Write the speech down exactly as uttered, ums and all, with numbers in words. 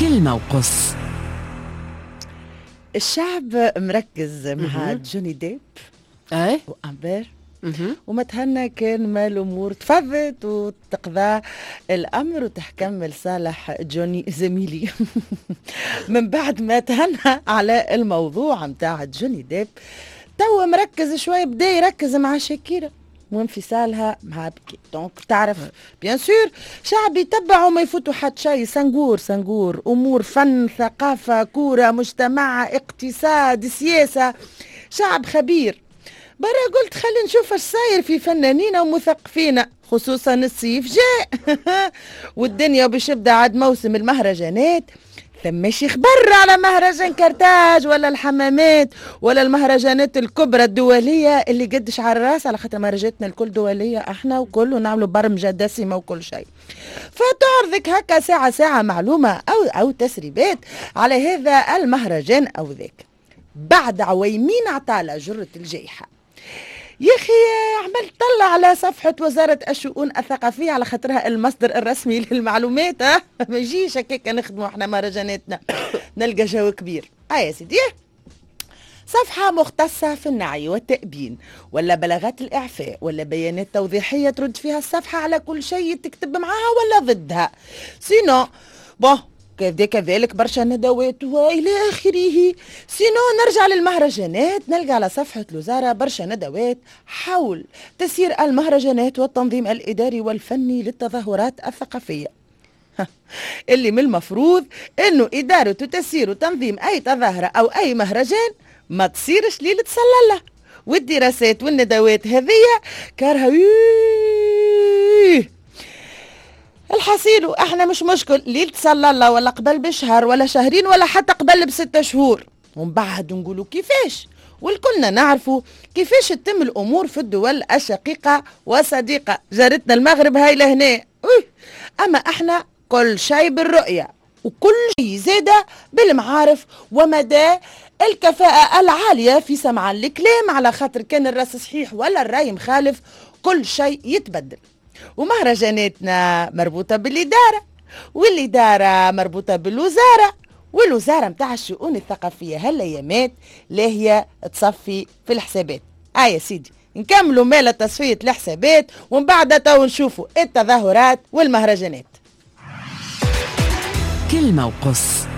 كلمة وقص. الشعب مركز مع جوني ديب اي وأمبير، ومتهنى كان ما الأمور تفضت وتقضى الأمر وتحكم لصالح جوني زميلي. من بعد ما تهنى على الموضوع متاع جوني ديب، توا مركز شوي، بدا يركز مع شاكيرا وانفصالها مع بكي. دونك تعرف بيان سور شعب يتبع وما يفوتوا حد شيء. سنغور سنغور امور فن ثقافه كوره مجتمع اقتصاد سياسه، شعب خبير. برا قلت خلي نشوف اش صاير في فنانين ومثقفين، خصوصا الصيف جاء والدنيا باش يبدا عاد موسم المهرجانات. ثماش خبر على مهرجان كرتاج ولا الحمامات ولا المهرجانات الكبرى الدوليه اللي قدش على الراس، على خاطر مهرجاناتنا الكل دوليه احنا وكل ونعملوا برمجه دسمه وكل شيء. فتعرضك هكا ساعه ساعه معلومه او او تسريبات على هذا المهرجان او ذاك. بعد عويمين عطاله جره الجيحه يا اخي عملت طلع على صفحه وزاره الشؤون الثقافيه، على خاطرها المصدر الرسمي للمعلومات. ها ما يجيش هكاك نخدموا احنا مهرجاناتنا نلقى جو كبير. اه يا سيدي، صفحه مختصه في النعي والتأبين ولا بلاغات الاعفاء ولا بيانات توضيحيه ترد فيها الصفحه على كل شيء تكتب معاها ولا ضدها. سينو بون كذلك برشا ندوات والى اخره. سينو نرجع للمهرجانات، نلقى على صفحه الوزاره برشا ندوات حول تسيير المهرجانات والتنظيم الاداري والفني للتظاهرات الثقافيه. اللي من المفروض انه اداره وتسيير وتنظيم اي تظاهره او اي مهرجان ما تصيرش ليله صلى الله. والدراسات والندوات هذه كارها الحصيل. احنا مش مشكل ليلة صلى الله ولا قبل بشهر ولا شهرين ولا حتى قبل بستة شهور، ومن بعد نقولوا كيفاش. والكلنا نعرفوا كيفاش تتم الامور في الدول الشقيقة وصديقة جارتنا المغرب هاي لهنا. اما احنا كل شيء بالرؤية وكل شيء زادة بالمعارف ومدى الكفاءة العالية في سمع الكلام، على خاطر كان الراس صحيح ولا الراي مخالف كل شيء يتبدل. ومهرجاناتنا مربوطة بالإدارة، والإدارة مربوطة بالوزارة، والوزارة متاع الشؤون الثقافية هالأيامات لاهية تصفي في الحسابات. آه يا سيدي نكملوا مال تصفية الحسابات ومن بعد تو نشوفوا التظاهرات والمهرجانات. كلمة وقص.